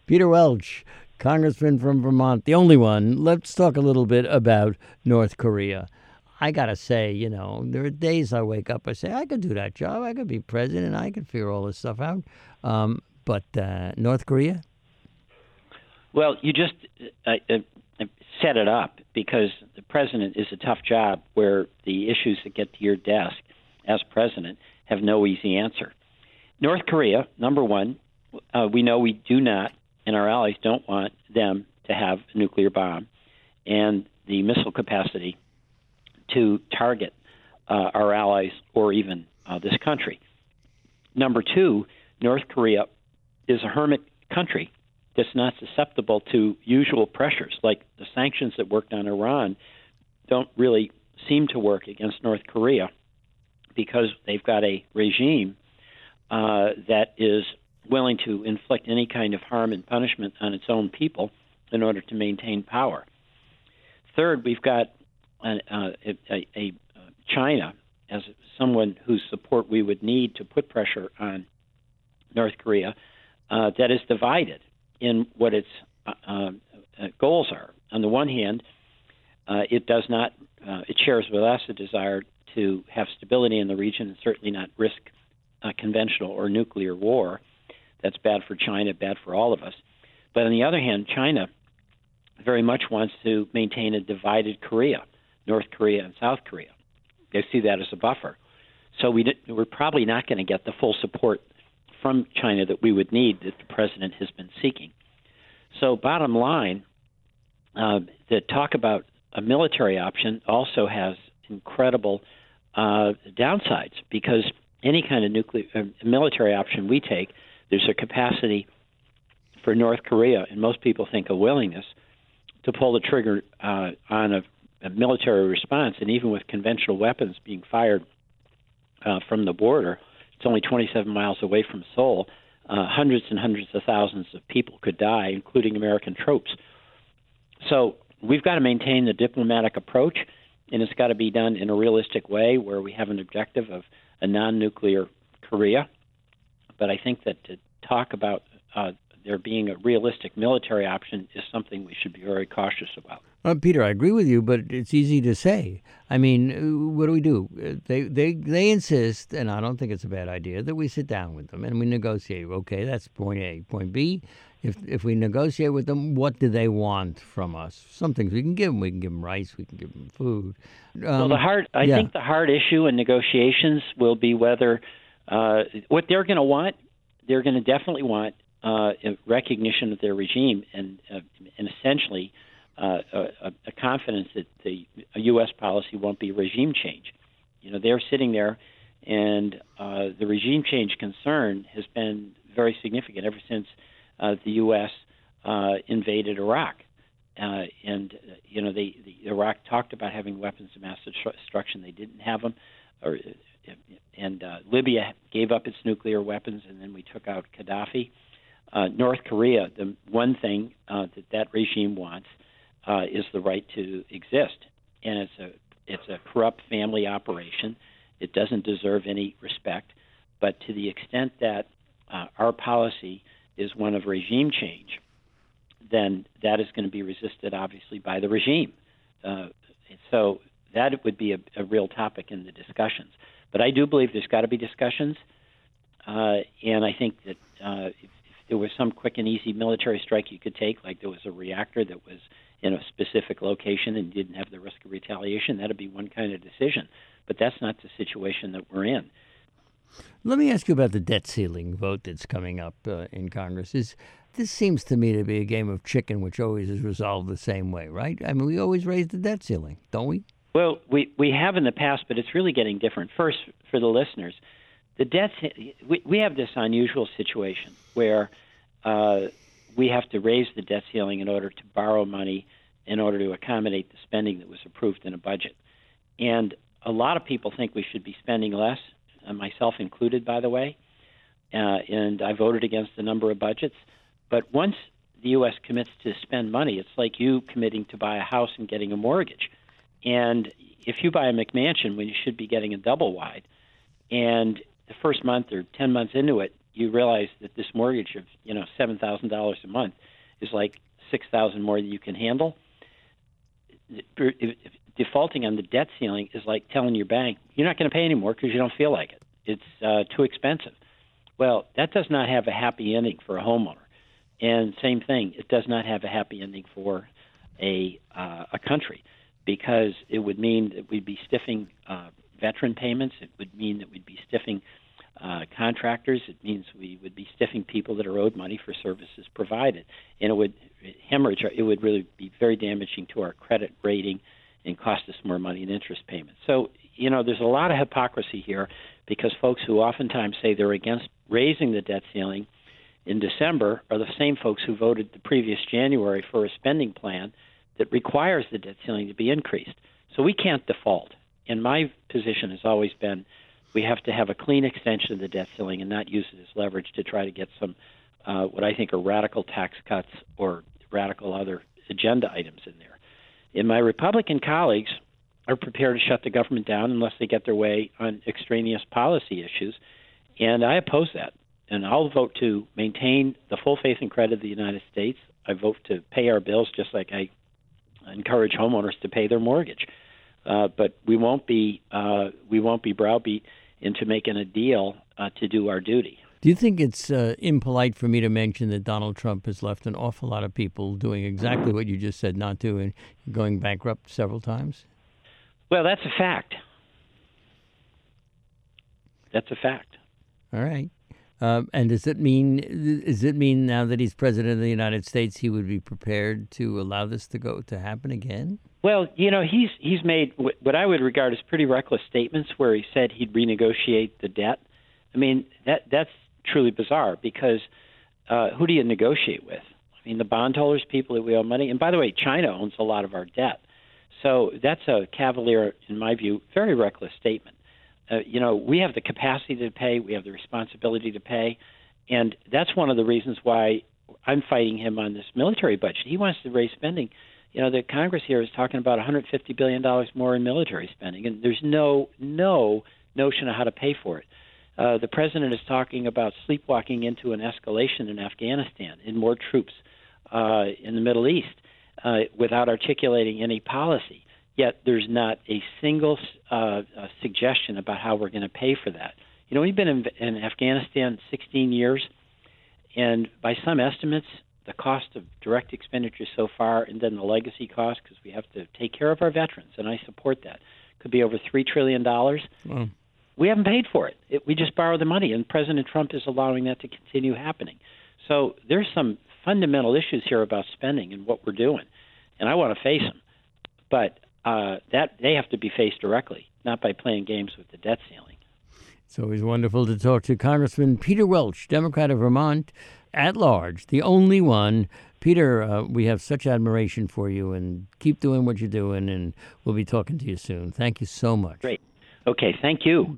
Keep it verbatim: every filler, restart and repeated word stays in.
Peter Welch, Congressman from Vermont, the only one. Let's talk a little bit about North Korea. I got to say, you know, there are days I wake up, I say, I could do that job. I could be president. I could figure all this stuff out. Um, but uh, North Korea? Well, you just uh, uh, set it up because the president is a tough job where the issues that get to your desk as president have no easy answer. North Korea, number one, uh, we know we do not, and our allies don't want them to have a nuclear bomb and the missile capacity to target uh, our allies or even uh, this country. Number two, North Korea is a hermit country that's not susceptible to usual pressures, like the sanctions that worked on Iran don't really seem to work against North Korea because they've got a regime uh, that is willing to inflict any kind of harm and punishment on its own people in order to maintain power. Third, we've got a, a, a, a China as someone whose support we would need to put pressure on North Korea uh, that is divided in what its uh, uh, goals are. On the one hand, uh, it does not, uh, it shares with us a desire to have stability in the region and certainly not risk uh, conventional or nuclear war. That's bad for China, bad for all of us. But on the other hand, China very much wants to maintain a divided Korea, North Korea and South Korea. They see that as a buffer. So we did, we're probably not going to get the full support from China that we would need that the president has been seeking. So bottom line, uh, the talk about a military option also has incredible uh, downsides because any kind of nuclear uh, military option we take, there's a capacity for North Korea, and most people think a willingness, to pull the trigger uh, on a, a military response. And even with conventional weapons being fired uh, from the border, it's only twenty-seven miles away from Seoul. Uh, hundreds and hundreds of thousands of people could die, including American troops. So we've got to maintain the diplomatic approach, and it's got to be done in a realistic way where we have an objective of a non-nuclear Korea. But I think that to talk about uh, there being a realistic military option is something we should be very cautious about. Uh, Peter, I agree with you, but it's easy to say. I mean, uh, what do we do? Uh, They, they, they insist, and I don't think it's a bad idea, that we sit down with them and we negotiate. Okay, that's point A. Point B, if if we negotiate with them, what do they want from us? Some things we can give them. We can give them rice. We can give them food. Um, well, the hard, I yeah. think the hard issue in negotiations will be whether uh, what they're going to want. They're going to definitely want uh, a recognition of their regime and uh, and essentially uh, a, a confidence that the a U S policy won't be regime change. You know, they're sitting there, and uh, the regime change concern has been very significant ever since uh, the U S uh, invaded Iraq. Uh, and uh, you know, they, the Iraq talked about having weapons of mass destruction. They didn't have them, or and uh, Libya gave up its nuclear weapons, and then we took out Gaddafi. Uh, North Korea, the one thing uh, that that regime wants uh, is the right to exist, and it's a it's a corrupt family operation. It doesn't deserve any respect, but to the extent that uh, our policy is one of regime change, then that is going to be resisted, obviously, by the regime. Uh, so that would be a, a real topic in the discussions. But I do believe there's got to be discussions, uh, and I think that uh, if, if there was some quick and easy military strike you could take, like there was a reactor that was in a specific location and didn't have the risk of retaliation, that would be one kind of decision. But that's not the situation that we're in. Let me ask you about the debt ceiling vote that's coming up uh, in Congress. Is This seems to me to be a game of chicken, which always is resolved the same way, right? I mean, we always raise the debt ceiling, don't we? Well, we, we have in the past, but it's really getting different. First, for the listeners, the debt we, we have this unusual situation where uh, we have to raise the debt ceiling in order to borrow money in order to accommodate the spending that was approved in a budget. And a lot of people think we should be spending less, uh, myself included, by the way, uh, and I voted against a number of budgets. But once the U S commits to spend money, it's like you committing to buy a house and getting a mortgage. And if you buy a McMansion when you should be getting a double wide, and the first month or ten months into it, you realize that this mortgage of you know seven thousand dollars a month is like six thousand more than you can handle. Defaulting on the debt ceiling is like telling your bank you're not going to pay anymore because you don't feel like it. It's uh, too expensive. Well, that does not have a happy ending for a homeowner. And same thing, it does not have a happy ending for a uh, a country, because it would mean that we'd be stiffing uh, veteran payments. It would mean that we'd be stiffing uh, contractors. It means we would be stiffing people that are owed money for services provided. And it would hemorrhage, it would really be very damaging to our credit rating and cost us more money in interest payments. So, you know, there's a lot of hypocrisy here, because folks who oftentimes say they're against raising the debt ceiling in December are the same folks who voted the previous January for a spending plan that requires the debt ceiling to be increased. So we can't default. And my position has always been we have to have a clean extension of the debt ceiling and not use it as leverage to try to get some uh, what I think are radical tax cuts or radical other agenda items in there. And my Republican colleagues are prepared to shut the government down unless they get their way on extraneous policy issues, and I oppose that. And I'll vote to maintain the full faith and credit of the United States. I vote to pay our bills just like I encourage homeowners to pay their mortgage. Uh, but we won't be uh, we won't be browbeat into making a deal uh, to do our duty. Do you think it's uh, impolite for me to mention that Donald Trump has left an awful lot of people doing exactly what you just said not to, and going bankrupt several times? Well, that's a fact. That's a fact. All right. Um, and does it mean does it mean now that he's president of the United States, he would be prepared to allow this to go to happen again? Well, you know, he's he's made what I would regard as pretty reckless statements where he said he'd renegotiate the debt. I mean, that that's truly bizarre, because uh, who do you negotiate with? I mean, the bondholders, people that we owe money. And by the way, China owns a lot of our debt. So that's a cavalier, in my view, very reckless statement. Uh, you know, we have the capacity to pay. We have the responsibility to pay. And that's one of the reasons why I'm fighting him on this military budget. He wants to raise spending. You know, the Congress here is talking about one hundred fifty billion dollars more in military spending, and there's no no notion of how to pay for it. Uh, the president is talking about sleepwalking into an escalation in Afghanistan and more troops uh, in the Middle East uh, without articulating any policy. Yet there's not a single uh, uh, suggestion about how we're going to pay for that. You know, we've been in, in Afghanistan sixteen years, and by some estimates, the cost of direct expenditures so far, and then the legacy cost, because we have to take care of our veterans, and I support that, could be over three trillion dollars. Wow. We haven't paid for it. it. We just borrow the money, and President Trump is allowing that to continue happening. So there's some fundamental issues here about spending and what we're doing, and I want to face them. But uh, that they have to be faced directly, not by playing games with the debt ceiling. It's always wonderful to talk to Congressman Peter Welch, Democrat of Vermont, at large, the only one. Peter, uh, we have such admiration for you, and keep doing what you're doing, and we'll be talking to you soon. Thank you so much. Great. Okay, thank you.